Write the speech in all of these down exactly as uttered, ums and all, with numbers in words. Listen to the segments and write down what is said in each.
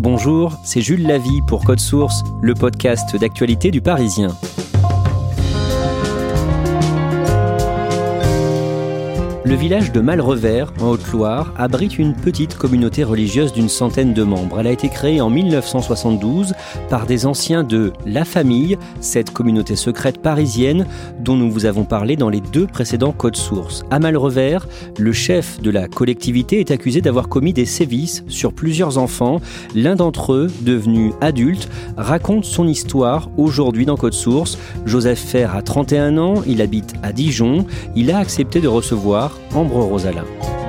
Bonjour, c'est Jules Lavie pour Code Source, le podcast d'actualité du Parisien. Le village de Malrevers, en Haute-Loire, abrite une petite communauté religieuse d'une centaine de membres. Elle a été créée en dix-neuf cent soixante-douze par des anciens de La Famille, cette communauté secrète parisienne dont nous vous avons parlé dans les deux précédents codes sources. À Malrevers, le chef de la collectivité est accusé d'avoir commis des sévices sur plusieurs enfants. L'un d'entre eux, devenu adulte, raconte son histoire aujourd'hui dans Code Source. Joseph Fer a trente et un ans, il habite à Dijon. Il a accepté de recevoir Ambre Rosala.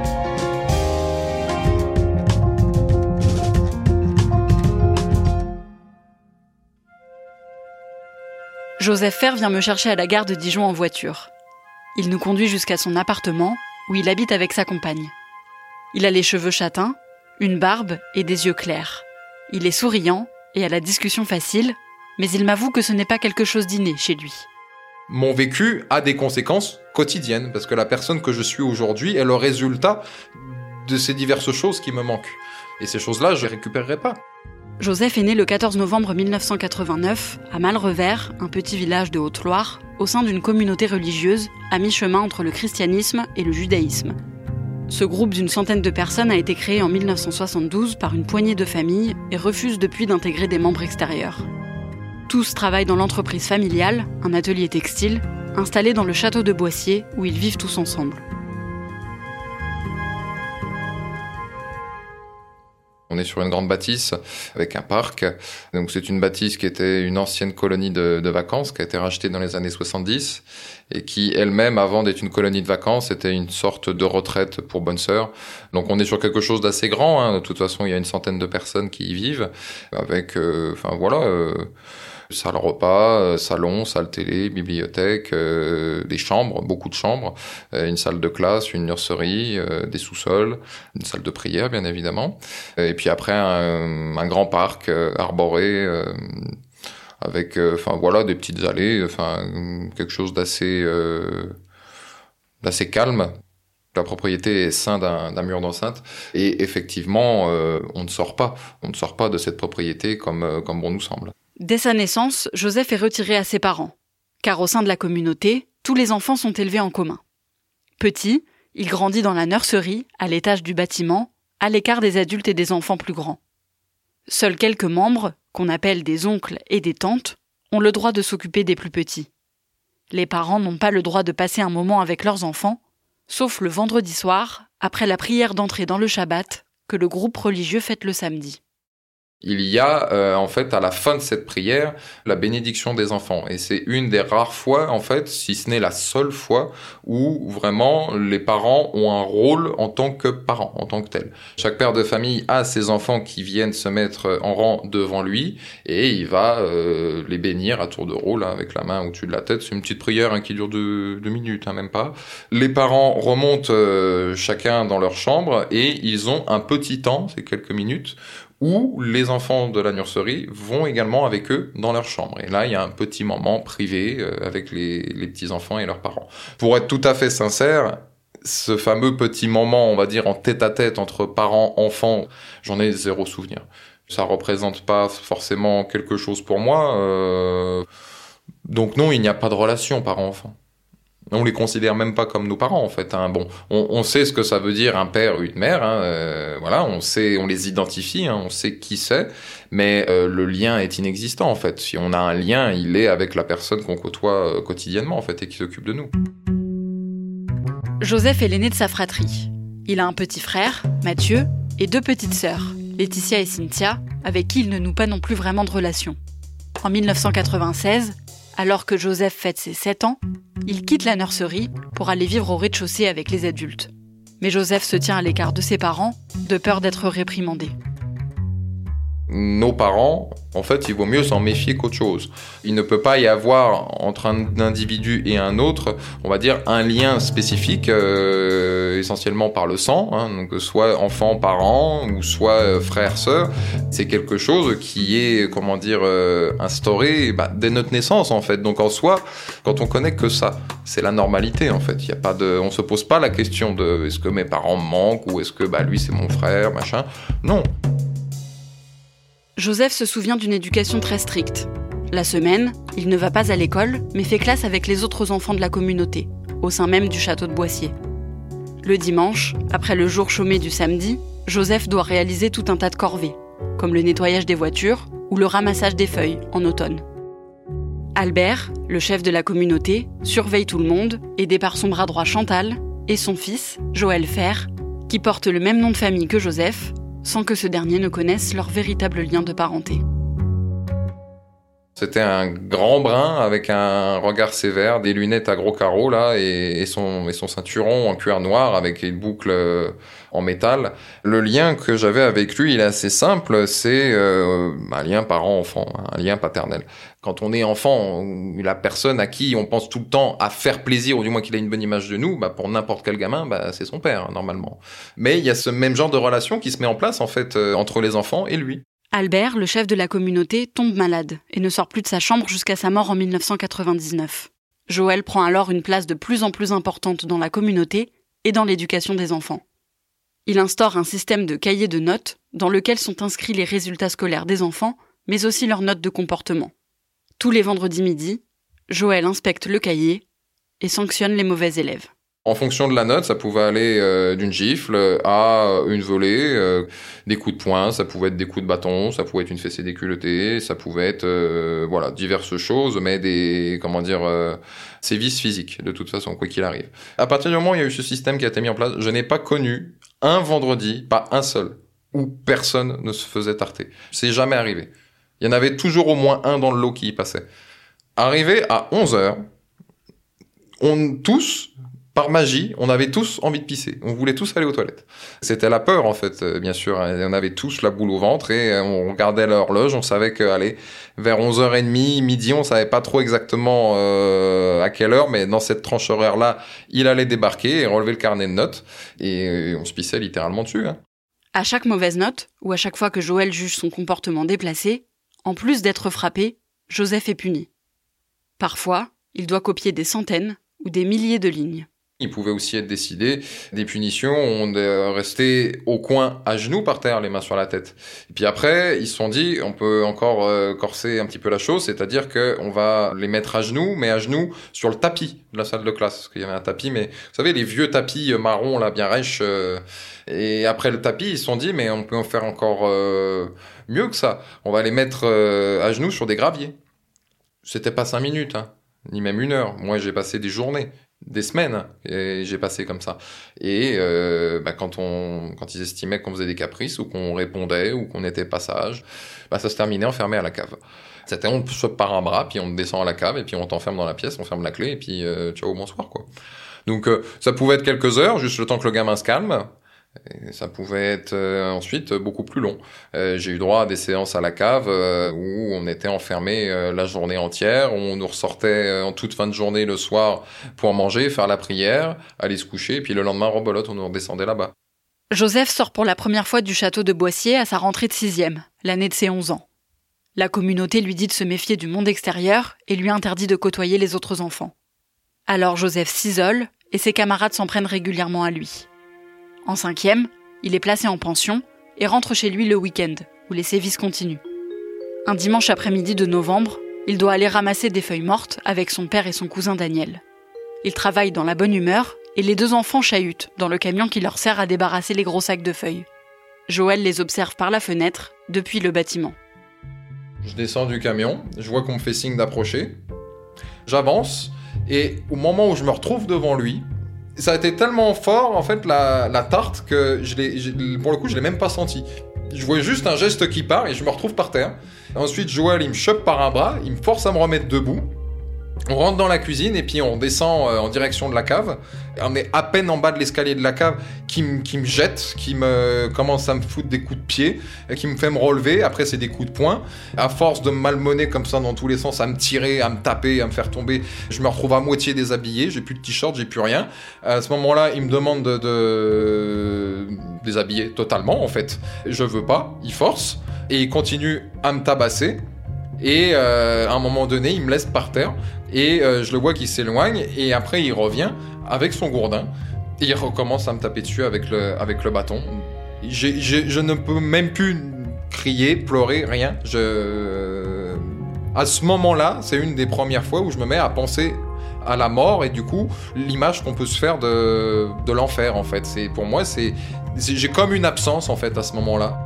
Joseph Fer vient me chercher à la gare de Dijon en voiture. Il nous conduit jusqu'à son appartement où il habite avec sa compagne. Il a les cheveux châtains, une barbe et des yeux clairs. Il est souriant et a la discussion facile, mais il m'avoue que ce n'est pas quelque chose d'inné chez lui. Mon vécu a des conséquences quotidiennes, parce que la personne que je suis aujourd'hui est le résultat de ces diverses choses qui me manquent. Et ces choses-là, je les récupérerai pas. Joseph est né le quatorze novembre mille neuf cent quatre-vingt-neuf à Malrevers, un petit village de Haute-Loire, au sein d'une communauté religieuse à mi-chemin entre le christianisme et le judaïsme. Ce groupe d'une centaine de personnes a été créé en mille neuf cent soixante-douze par une poignée de familles et refuse depuis d'intégrer des membres extérieurs. Tous travaillent dans l'entreprise familiale, un atelier textile, installé dans le château de Boissier, où ils vivent tous ensemble. On est sur une grande bâtisse avec un parc. Donc c'est une bâtisse qui était une ancienne colonie de, de vacances, qui a été rachetée dans les années soixante-dix et qui elle-même, avant d'être une colonie de vacances, était une sorte de retraite pour bonnes sœurs. Donc on est sur quelque chose d'assez grand. Hein. De toute façon, il y a une centaine de personnes qui y vivent, avec, euh, enfin voilà. Euh, salle repas, euh, salon, salle télé, bibliothèque, euh, des chambres, beaucoup de chambres, euh, une salle de classe, une nurserie, euh, des sous-sols, une salle de prière bien évidemment, et puis après un, un grand parc euh, arboré euh, avec, enfin euh, voilà, des petites allées, enfin quelque chose d'assez euh, d'assez calme. La propriété est ceinte d'un, d'un mur d'enceinte et effectivement euh, on ne sort pas, on ne sort pas de cette propriété comme euh, comme bon nous semble. Dès sa naissance, Joseph est retiré à ses parents, car au sein de la communauté, tous les enfants sont élevés en commun. Petit, il grandit dans la nurserie, à l'étage du bâtiment, à l'écart des adultes et des enfants plus grands. Seuls quelques membres, qu'on appelle des oncles et des tantes, ont le droit de s'occuper des plus petits. Les parents n'ont pas le droit de passer un moment avec leurs enfants, sauf le vendredi soir, après la prière d'entrée dans le Shabbat, que le groupe religieux fête le samedi. Il y a euh, en fait à la fin de cette prière la bénédiction des enfants et c'est une des rares fois en fait, si ce n'est la seule fois où vraiment les parents ont un rôle en tant que parents, en tant que tels. Chaque père de famille a ses enfants qui viennent se mettre en rang devant lui et il va euh, les bénir à tour de rôle hein, avec la main au-dessus de la tête. C'est une petite prière hein, qui dure deux, deux minutes, hein, même pas. Les parents remontent euh, chacun dans leur chambre et ils ont un petit temps, c'est quelques minutes, où les enfants de la nurserie vont également avec eux dans leur chambre. Et là, il y a un petit moment privé euh, avec les, les petits-enfants et leurs parents. Pour être tout à fait sincère, ce fameux petit moment, on va dire, en tête-à-tête entre parents-enfants, j'en ai zéro souvenir. Ça représente pas forcément quelque chose pour moi. Euh... Donc non, il n'y a pas de relation parents-enfants. On les considère même pas comme nos parents en fait. Hein. Bon, on, on sait ce que ça veut dire un père ou une mère. Hein. Euh, voilà, on sait, on les identifie, hein, on sait qui c'est, mais euh, le lien est inexistant en fait. Si on a un lien, il est avec la personne qu'on côtoie euh, quotidiennement en fait et qui s'occupe de nous. Joseph est l'aîné de sa fratrie. Il a un petit frère, Mathieu, et deux petites sœurs, Laetitia et Cynthia, avec qui il ne noue pas non plus vraiment de relation. En dix-neuf cent quatre-vingt-seize, alors que Joseph fête ses sept ans, il quitte la nurserie pour aller vivre au rez-de-chaussée avec les adultes. Mais Joseph se tient à l'écart de ses parents, de peur d'être réprimandé. Nos parents, en fait, il vaut mieux s'en méfier qu'autre chose. Il ne peut pas y avoir entre un individu et un autre, on va dire, un lien spécifique, euh, essentiellement par le sang, hein, donc soit enfant, parent, ou soit euh, frère, sœur. C'est quelque chose qui est, comment dire, euh, instauré bah, dès notre naissance, en fait. Donc en soi, quand on connaît que ça, c'est la normalité, en fait. Il y a pas de, on se pose pas la question de est-ce que mes parents me manquent ou est-ce que bah lui c'est mon frère, machin. Non. Joseph se souvient d'une éducation très stricte. La semaine, il ne va pas à l'école, mais fait classe avec les autres enfants de la communauté, au sein même du château de Boissier. Le dimanche, après le jour chômé du samedi, Joseph doit réaliser tout un tas de corvées, comme le nettoyage des voitures ou le ramassage des feuilles en automne. Albert, le chef de la communauté, surveille tout le monde, aidé par son bras droit Chantal et son fils, Joël Fer, qui porte le même nom de famille que Joseph, sans que ce dernier ne connaisse leur véritable lien de parenté. C'était un grand brun avec un regard sévère, des lunettes à gros carreaux là, et, et, son, et son ceinturon en cuir noir avec une boucle euh, en métal. Le lien que j'avais avec lui, il est assez simple, c'est euh, un lien parent-enfant, un lien paternel. Quand on est enfant, la personne à qui on pense tout le temps à faire plaisir, ou du moins qu'il a une bonne image de nous, bah pour n'importe quel gamin, bah c'est son père normalement. Mais il y a ce même genre de relation qui se met en place en fait euh, entre les enfants et lui. Albert, le chef de la communauté, tombe malade et ne sort plus de sa chambre jusqu'à sa mort en dix-neuf cent quatre-vingt-dix-neuf. Joël prend alors une place de plus en plus importante dans la communauté et dans l'éducation des enfants. Il instaure un système de cahiers de notes dans lequel sont inscrits les résultats scolaires des enfants, mais aussi leurs notes de comportement. Tous les vendredis midi, Joël inspecte le cahier et sanctionne les mauvais élèves. En fonction de la note, ça pouvait aller euh, d'une gifle à une volée, euh, des coups de poing, ça pouvait être des coups de bâton, ça pouvait être une fessée déculottée, ça pouvait être euh, voilà diverses choses, mais des comment dire euh, sévices physiques de toute façon quoi qu'il arrive. À partir du moment où il y a eu ce système qui a été mis en place, je n'ai pas connu un vendredi, pas un seul, où personne ne se faisait tarter. C'est jamais arrivé. Il y en avait toujours au moins un dans le lot qui y passait. Arrivé à onze heures, on tous par magie, on avait tous envie de pisser. On voulait tous aller aux toilettes. C'était la peur, en fait, bien sûr. On avait tous la boule au ventre et on regardait l'horloge. On savait que, allez, vers onze heures trente, midi, on savait pas trop exactement euh, à quelle heure, mais dans cette tranche horaire-là, il allait débarquer et relever le carnet de notes. Et on se pissait littéralement dessus. Hein. À chaque mauvaise note, ou à chaque fois que Joël juge son comportement déplacé, en plus d'être frappé, Joseph est puni. Parfois, il doit copier des centaines ou des milliers de lignes. Il pouvait aussi être décidé des punitions, on est resté au coin à genoux par terre, les mains sur la tête. Et puis après, ils se sont dit, on peut encore euh, corser un petit peu la chose, c'est-à-dire qu'on va les mettre à genoux, mais à genoux sur le tapis de la salle de classe. Parce qu'il y avait un tapis, mais vous savez, les vieux tapis marrons, là, bien rêches. Euh, et après le tapis, ils se sont dit, mais on peut en faire encore euh, mieux que ça. On va les mettre euh, à genoux sur des graviers. C'était pas cinq minutes, hein, ni même une heure. Moi, j'ai passé des journées. Des semaines et j'ai passé comme ça et euh, bah, quand on quand ils estimaient qu'on faisait des caprices ou qu'on répondait ou qu'on était pas sage, bah, ça se terminait enfermé à la cave. C'était on te chope par un bras puis on te descend à la cave et puis on t'enferme dans la pièce, on ferme la clé et puis euh, ciao bonsoir quoi. Donc euh, ça pouvait être quelques heures juste le temps que le gamin se calme. Et ça pouvait être euh, ensuite beaucoup plus long. Euh, j'ai eu droit à des séances à la cave euh, où on était enfermé euh, la journée entière, où on nous ressortait euh, en toute fin de journée le soir pour manger, faire la prière, aller se coucher, et puis le lendemain, rebelote, on nous redescendait là-bas. Joseph sort pour la première fois du château de Boissier à sa rentrée de sixième, l'année de ses onze ans. La communauté lui dit de se méfier du monde extérieur et lui interdit de côtoyer les autres enfants. Alors Joseph s'isole et ses camarades s'en prennent régulièrement à lui. En cinquième, il est placé en pension et rentre chez lui le week-end, où les sévices continuent. Un dimanche après-midi de novembre, il doit aller ramasser des feuilles mortes avec son père et son cousin Daniel. Ils travaillent dans la bonne humeur et les deux enfants chahutent dans le camion qui leur sert à débarrasser les gros sacs de feuilles. Joël les observe par la fenêtre, depuis le bâtiment. Je descends du camion, je vois qu'on me fait signe d'approcher. J'avance et au moment où je me retrouve devant lui, ça a été tellement fort, en fait, la, la tarte, que je l'ai, je, pour le coup, je l'ai même pas senti. Je vois juste un geste qui part et je me retrouve par terre. Ensuite, Joël, il me chope par un bras, il me force à me remettre debout. On rentre dans la cuisine et puis on descend euh, en direction de la cave. On est à peine en bas de l'escalier de la cave qui me qui me jette, qui me commence à me foutre des coups de pied, et qui me fait me relever. Après, c'est des coups de poing. À force de me malmener comme ça dans tous les sens, à me tirer, à me taper, à me faire tomber, je me retrouve à moitié déshabillé. J'ai plus de t-shirt, j'ai plus rien. À ce moment-là, il me demande de, de déshabiller totalement, en fait. Je veux pas. Il force et il continue à me tabasser. Et euh, à un moment donné, il me laisse par terre et euh, je le vois qui s'éloigne et après il revient avec son gourdin et il recommence à me taper dessus avec le, avec le bâton. J'ai, j'ai, je ne peux même plus crier, pleurer, rien. Je... À ce moment-là, c'est une des premières fois où je me mets à penser à la mort et du coup, l'image qu'on peut se faire de, de l'enfer, en fait. C'est, pour moi, c'est, c'est... j'ai comme une absence, en fait, à ce moment-là.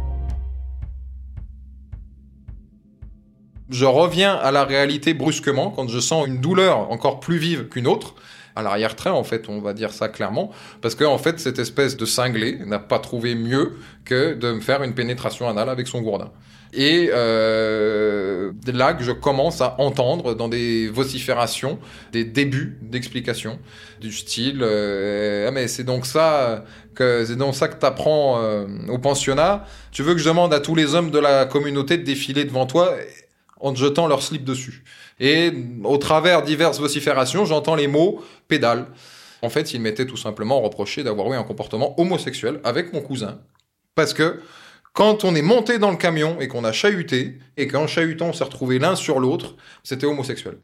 Je reviens à la réalité brusquement quand je sens une douleur encore plus vive qu'une autre. À l'arrière-train, en fait, on va dire ça clairement, parce que en fait, cette espèce de cinglé n'a pas trouvé mieux que de me faire une pénétration anale avec son gourdin. Et euh, là que je commence à entendre dans des vociférations des débuts d'explications du style euh, ah mais c'est donc ça que c'est donc ça que t'apprends euh, au pensionnat. Tu veux que je demande à tous les hommes de la communauté de défiler devant toi en te jetant leur slip dessus. Et au travers diverses vociférations, j'entends les mots « pédale ». En fait, il m'était tout simplement reproché d'avoir eu un comportement homosexuel avec mon cousin. Parce que quand on est monté dans le camion et qu'on a chahuté, et qu'en chahutant on s'est retrouvés l'un sur l'autre, c'était homosexuel.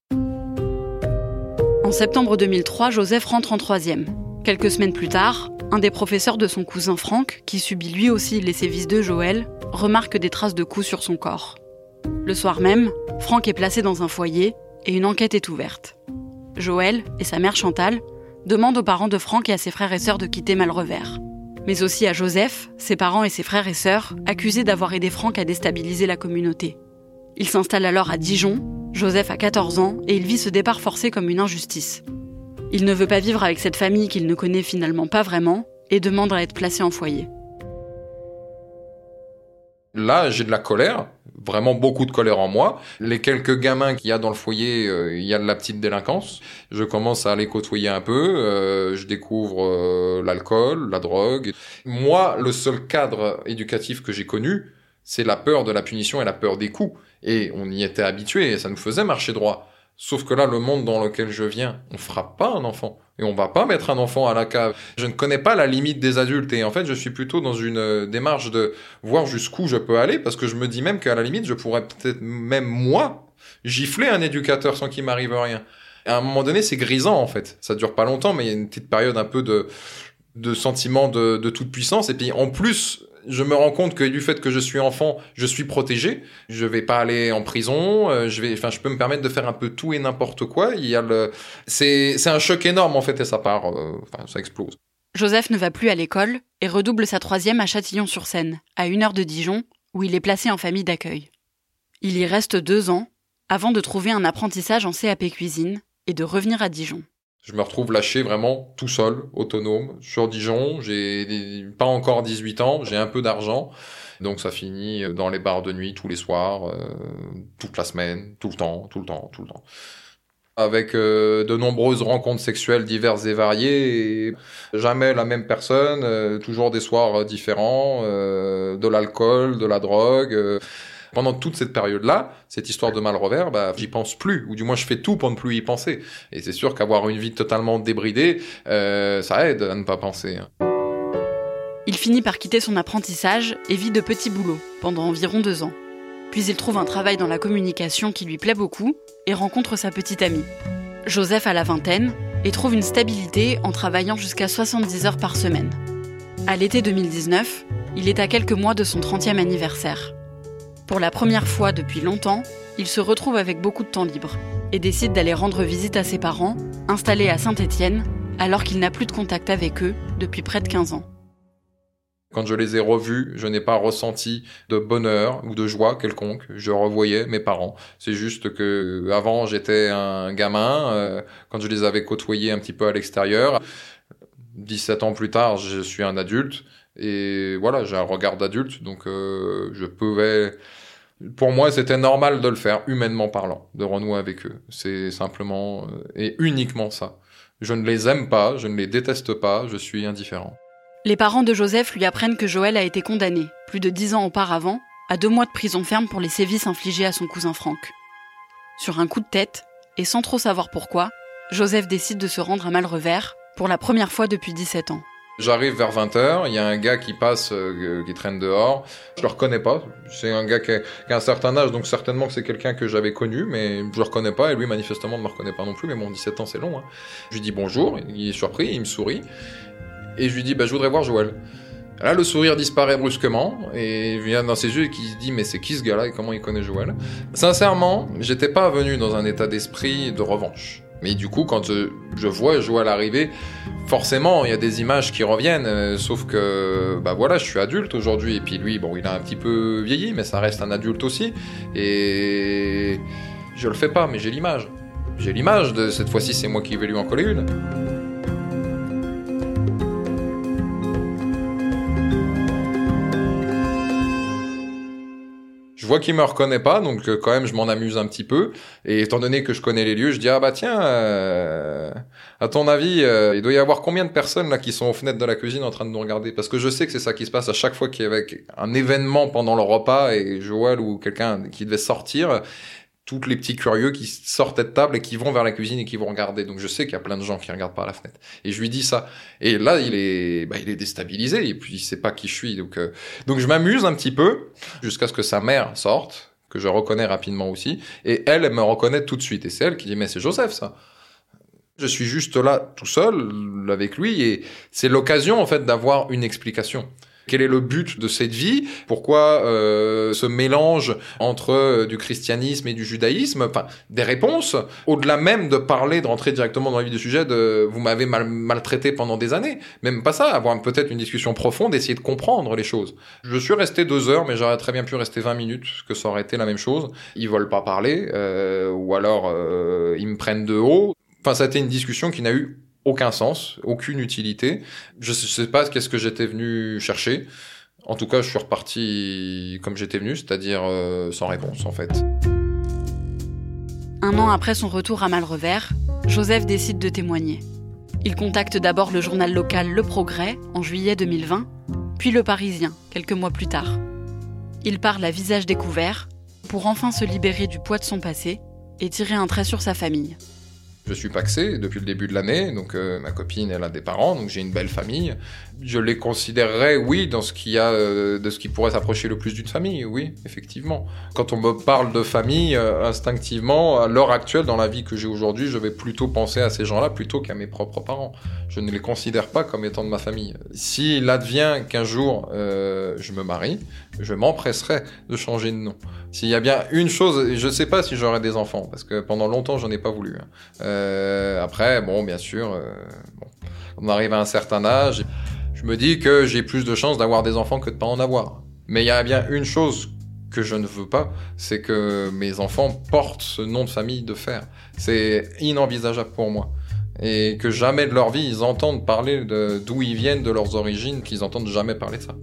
En septembre deux mille trois, Joseph rentre en troisième. Quelques semaines plus tard, un des professeurs de son cousin Franck, qui subit lui aussi les sévices de Joël, remarque des traces de coups sur son corps. Le soir même, Franck est placé dans un foyer et une enquête est ouverte. Joël et sa mère Chantal demandent aux parents de Franck et à ses frères et sœurs de quitter Malrevers. Mais aussi à Joseph, ses parents et ses frères et sœurs, accusés d'avoir aidé Franck à déstabiliser la communauté. Il s'installe alors à Dijon, Joseph a quatorze ans et il vit ce départ forcé comme une injustice. Il ne veut pas vivre avec cette famille qu'il ne connaît finalement pas vraiment et demande à être placé en foyer. Là, j'ai de la colère, vraiment beaucoup de colère en moi. Les quelques gamins qu'il y a dans le foyer, euh, il y a de la petite délinquance. Je commence à les côtoyer un peu, euh, je découvre euh, l'alcool, la drogue. Moi, le seul cadre éducatif que j'ai connu, c'est la peur de la punition et la peur des coups. Et on y était habitués et ça nous faisait marcher droit. Sauf que là, le monde dans lequel je viens, on frappe pas un enfant. Et on va pas mettre un enfant à la cave. Je ne connais pas la limite des adultes. Et en fait, je suis plutôt dans une euh, démarche de voir jusqu'où je peux aller. Parce que je me dis même qu'à la limite, je pourrais peut-être même moi gifler un éducateur sans qu'il m'arrive rien. Et à un moment donné, c'est grisant en fait. Ça dure pas longtemps, mais il y a une petite période un peu de, de sentiment de, de toute puissance. Et puis en plus, je me rends compte que du fait que je suis enfant, je suis protégé. Je vais pas aller en prison. Euh, je vais, enfin, je peux me permettre de faire un peu tout et n'importe quoi. Il y a le, c'est, c'est un choc énorme en fait et ça part, euh, enfin, ça explose. Joseph ne va plus à l'école et redouble sa troisième à Châtillon-sur-Seine, à une heure de Dijon, où il est placé en famille d'accueil. Il y reste deux ans avant de trouver un apprentissage en C A P cuisine et de revenir à Dijon. Je me retrouve lâché vraiment tout seul, autonome, sur Dijon. J'ai pas encore dix-huit ans, j'ai un peu d'argent. Donc ça finit dans les bars de nuit tous les soirs, euh, toute la semaine, tout le temps, tout le temps, tout le temps. Avec euh, de nombreuses rencontres sexuelles diverses et variées. Et jamais la même personne, euh, toujours des soirs différents, euh, de l'alcool, de la drogue. Euh. Pendant toute cette période-là, cette histoire de Malrevers, bah, j'y pense plus, ou du moins je fais tout pour ne plus y penser. Et c'est sûr qu'avoir une vie totalement débridée, euh, ça aide à ne pas penser. Il finit par quitter son apprentissage et vit de petits boulots pendant environ deux ans. Puis il trouve un travail dans la communication qui lui plaît beaucoup et rencontre sa petite amie. Joseph a la vingtaine et trouve une stabilité en travaillant jusqu'à soixante-dix heures par semaine. À l'été deux mille dix-neuf, il est à quelques mois de son trentième anniversaire. Pour la première fois depuis longtemps, il se retrouve avec beaucoup de temps libre et décide d'aller rendre visite à ses parents, installés à Saint-Étienne, alors qu'il n'a plus de contact avec eux depuis près de quinze ans. Quand je les ai revus, je n'ai pas ressenti de bonheur ou de joie quelconque. Je revoyais mes parents. C'est juste que avant j'étais un gamin, euh, quand je les avais côtoyés un petit peu à l'extérieur. dix-sept ans plus tard, je suis un adulte. Et voilà, j'ai un regard d'adulte, donc euh, je pouvais... Pour moi, c'était normal de le faire, humainement parlant, de renouer avec eux. C'est simplement euh, et uniquement ça. Je ne les aime pas, je ne les déteste pas, je suis indifférent. Les parents de Joseph lui apprennent que Joël a été condamné, plus de dix ans auparavant, à deux mois de prison ferme pour les sévices infligés à son cousin Franck. Sur un coup de tête, et sans trop savoir pourquoi, Joseph décide de se rendre à Malrevers pour la première fois depuis dix-sept ans. J'arrive vers vingt heures, il y a un gars qui passe, euh, qui traîne dehors. Je le reconnais pas. C'est un gars qui a, qui a un certain âge, donc certainement que c'est quelqu'un que j'avais connu, mais je le reconnais pas, et lui, manifestement, ne me reconnaît pas non plus, mais bon, dix-sept ans, c'est long, hein. Je lui dis bonjour, il est surpris, il me sourit, et je lui dis, bah, je voudrais voir Joël. Là, le sourire disparaît brusquement et il vient dans ses yeux et qui se dit « mais c'est qui ce gars-là et comment il connaît Joël ?» Sincèrement, j'étais pas venu dans un état d'esprit de revanche. Mais du coup, quand je, je vois Joël arriver, forcément, il y a des images qui reviennent, euh, sauf que, bah voilà, je suis adulte aujourd'hui, et puis lui, bon, il a un petit peu vieilli, mais ça reste un adulte aussi, et je le fais pas, mais j'ai l'image. J'ai l'image de, cette fois-ci, c'est moi qui vais lui en coller une. Je vois qu'il me reconnaît pas, donc euh, quand même je m'en amuse un petit peu. Et étant donné que je connais les lieux, je dis ah bah tiens, euh, à ton avis, euh, il doit y avoir combien de personnes là qui sont aux fenêtres de la cuisine en train de nous regarder ? Parce que je sais que c'est ça qui se passe à chaque fois qu'il y avait un événement pendant le repas et Joël ou quelqu'un qui devait sortir. Tous les petits curieux qui sortent de table et qui vont vers la cuisine et qui vont regarder. Donc je sais qu'il y a plein de gens qui regardent par la fenêtre. Et je lui dis ça. Et là, il est, bah, il est déstabilisé et puis il sait pas qui je suis. Donc, euh, donc je m'amuse un petit peu jusqu'à ce que sa mère sorte, que je reconnais rapidement aussi. Et elle, elle me reconnaît tout de suite. Et c'est elle qui dit, mais c'est Joseph, ça. Je suis juste là, tout seul, avec lui. Et c'est l'occasion, en fait, d'avoir une explication. Quel est le but de cette vie ? Pourquoi euh, ce mélange entre euh, du christianisme et du judaïsme ? Enfin, des réponses, au-delà même de parler, de rentrer directement dans le vif du sujet, de « vous m'avez mal, maltraité pendant des années ». Même pas ça, avoir peut-être une discussion profonde, essayer de comprendre les choses. Je suis resté deux heures, mais j'aurais très bien pu rester vingt minutes, que ça aurait été la même chose. Ils veulent pas parler, euh, ou alors euh, ils me prennent de haut. Enfin, ça a été une discussion qui n'a eu aucun sens, aucune utilité. Je sais pas qu'est-ce que j'étais venu chercher. En tout cas, je suis reparti comme j'étais venu, c'est-à-dire euh, sans réponse, en fait. Un an après son retour à Malrevers, Joseph décide de témoigner. Il contacte d'abord le journal local Le Progrès en juillet deux mille vingt, puis Le Parisien, quelques mois plus tard. Il parle à visage découvert pour enfin se libérer du poids de son passé et tirer un trait sur sa famille. Je suis pacsé depuis le début de l'année, donc euh, ma copine, elle a des parents, donc j'ai une belle famille. Je les considérerais, oui, dans ce qu'il y a, euh, de ce qui pourrait s'approcher le plus d'une famille, oui, effectivement. Quand on me parle de famille, euh, instinctivement, à l'heure actuelle, dans la vie que j'ai aujourd'hui, je vais plutôt penser à ces gens-là plutôt qu'à mes propres parents. Je ne les considère pas comme étant de ma famille. S'il advient qu'un jour euh, je me marie, je m'empresserai de changer de nom. S'il y a bien une chose, je ne sais pas si j'aurai des enfants, parce que pendant longtemps, j'en ai pas voulu. Hein. Euh, après, bon, bien sûr, euh, bon, on arrive à un certain âge, je me dis que j'ai plus de chances d'avoir des enfants que de pas en avoir. Mais il y a bien une chose que je ne veux pas, c'est que mes enfants portent ce nom de famille de fer. C'est inenvisageable pour moi. Et que jamais de leur vie, ils entendent parler de, d'où ils viennent, de leurs origines, qu'ils entendent jamais parler de ça.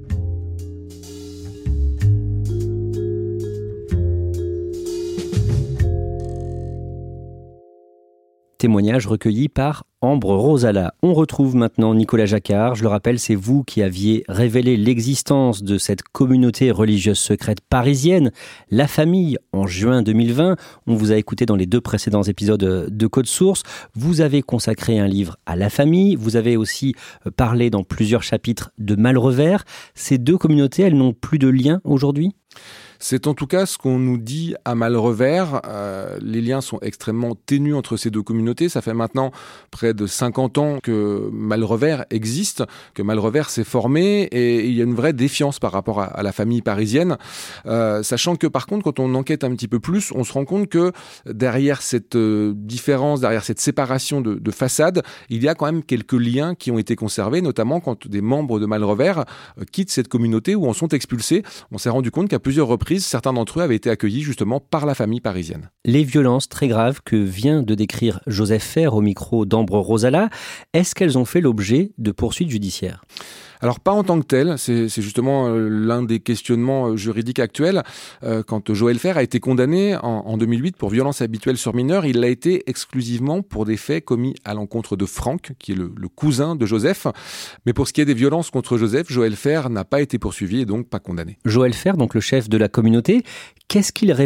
Témoignage recueilli par Ambre Rosala. On retrouve maintenant Nicolas Jacquard. Je le rappelle, c'est vous qui aviez révélé l'existence de cette communauté religieuse secrète parisienne, La Famille, en juin deux mille vingt. On vous a écouté dans les deux précédents épisodes de Code Source. Vous avez consacré un livre à La Famille. Vous avez aussi parlé dans plusieurs chapitres de Malrevers. Ces deux communautés, elles n'ont plus de lien aujourd'hui ? C'est en tout cas ce qu'on nous dit à Malrevers. Euh, les liens sont extrêmement ténus entre ces deux communautés. Ça fait maintenant près de cinquante ans que Malrevers existe, que Malrevers s'est formé, et il y a une vraie défiance par rapport à, à la famille parisienne. Euh, sachant que par contre, quand on enquête un petit peu plus, on se rend compte que derrière cette euh, différence, derrière cette séparation de, de façade, il y a quand même quelques liens qui ont été conservés, notamment quand des membres de Malrevers euh, quittent cette communauté ou en sont expulsés. On s'est rendu compte qu'à plusieurs reprises, certains d'entre eux avaient été accueillis justement par la famille parisienne. Les violences très graves que vient de décrire Joseph Faire au micro d'Ambre Rosala, est-ce qu'elles ont fait l'objet de poursuites judiciaires ? Alors pas en tant que tel, c'est, c'est justement l'un des questionnements juridiques actuels. Euh, quand Joël Faire a été condamné en, en deux mille huit pour violence habituelle sur mineur, il l'a été exclusivement pour des faits commis à l'encontre de Franck, qui est le, le cousin de Joseph. Mais pour ce qui est des violences contre Joseph, Joël Faire n'a pas été poursuivi et donc pas condamné. Joël Faire, donc le chef de la communauté, qu'est-ce qu'il répond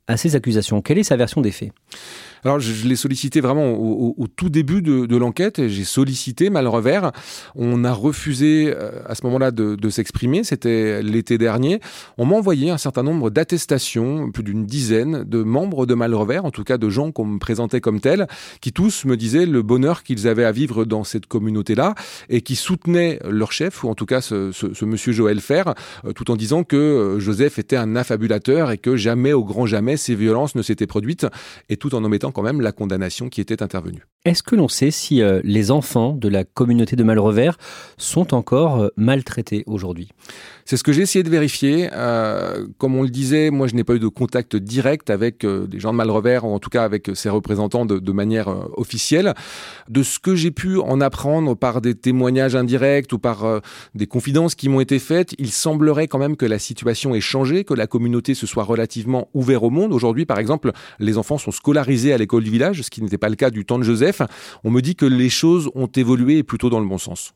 à ces accusations. Quelle est sa version des faits ? Alors, je, je l'ai sollicité vraiment au, au, au tout début de, de l'enquête. Et j'ai sollicité Malrevers. On a refusé euh, à ce moment-là de, de s'exprimer. C'était l'été dernier. On m'a envoyé un certain nombre d'attestations, plus d'une dizaine de membres de Malrevers, en tout cas de gens qu'on me présentait comme tels, qui tous me disaient le bonheur qu'ils avaient à vivre dans cette communauté-là et qui soutenaient leur chef, ou en tout cas ce, ce, ce monsieur Joël Fer, euh, tout en disant que euh, Joseph était un affabulateur et que jamais, au grand jamais, ces violences ne s'étaient produites, et tout en omettant quand même la condamnation qui était intervenue. Est-ce que l'on sait si euh, les enfants de la communauté de Malrevers sont encore euh, maltraités aujourd'hui ? C'est ce que j'ai essayé de vérifier. Euh, comme on le disait, moi je n'ai pas eu de contact direct avec euh, des gens de Malrevers, ou en tout cas avec ses représentants de, de manière euh, officielle. De ce que j'ai pu en apprendre par des témoignages indirects ou par euh, des confidences qui m'ont été faites, il semblerait quand même que la situation ait changé, que la communauté se soit relativement ouverte au monde. Aujourd'hui, par exemple, les enfants sont scolarisés à l'école du village, ce qui n'était pas le cas du temps de Joseph. On me dit que les choses ont évolué plutôt dans le bon sens.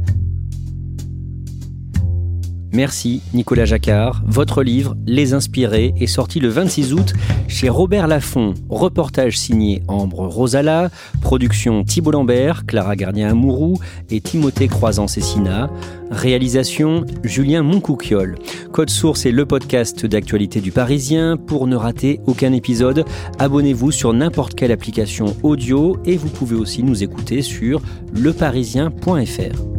Merci Nicolas Jacquard. Votre livre « Les Inspirés » est sorti le vingt-six août chez Robert Laffont. Reportage signé Ambre Rosala, production Thibault Lambert, Clara Gardien-Amouroux et Timothée Croizan-Cessina. Réalisation Julien Moncouquiol. Code Source est le podcast d'actualité du Parisien. Pour ne rater aucun épisode, abonnez-vous sur n'importe quelle application audio et vous pouvez aussi nous écouter sur leparisien point f r.